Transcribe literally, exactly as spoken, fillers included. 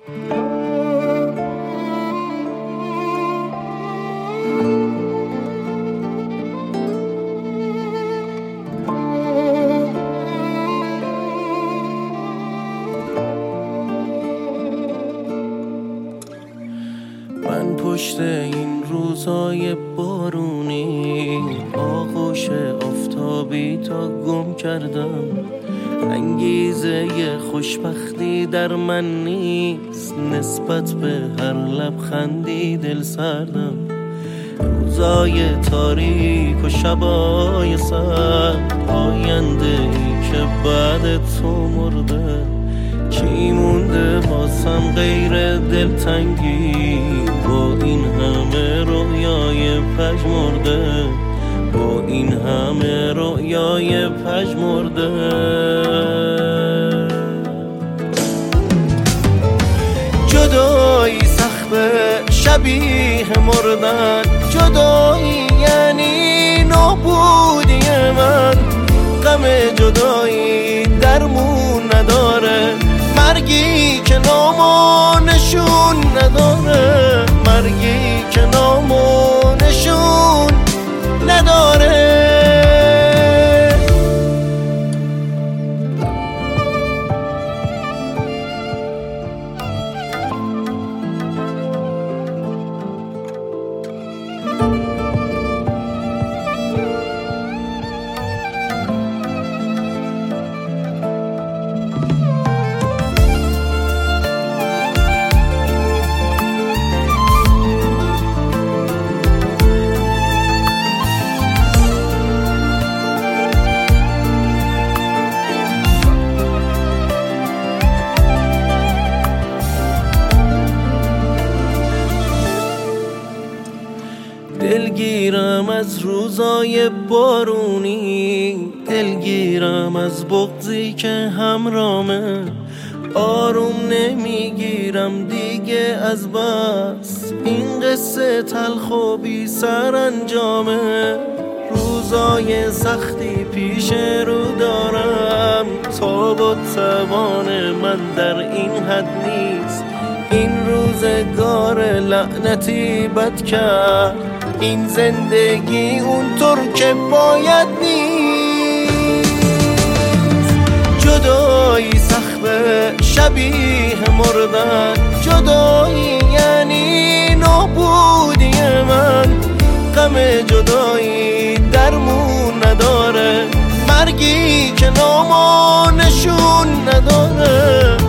من پشت این روزای بارونی آغوش آفتابی تا گم کردم. انگیزه خوشبختی در من نیست، نسبت به هر لبخندی دل سردم. روزای تاریک و شبای سرد، آینده ای که بعد تو مرده. چی مونده باسم غیر دلتنگی، با این همه رویای پژمرده، با این همه رویای پژمرده. جدایی سخته شبیه مردن، جدایی یعنی نابودی من. غم جدایی درمون نداره، مرگی که نام و نشون نداره، مرگی که نام و نشون نداره. دلگیرم از روزای بارونی، دلگیرم از بغضی که همرامه. آروم نمیگیرم دیگه از بس، این قصه تلخ و بی سرانجامه. روزای سختی پیش رو دارم، تاب و توان من در این حد نیست. این روزگار لعنتی بد کرد، این زندگی اونطور که باید نیست. جدایی سخته شبیه مردن، جدایی یعنی نابودی من. غم جدایی درمون نداره، مرگی که نام و نشون نداره،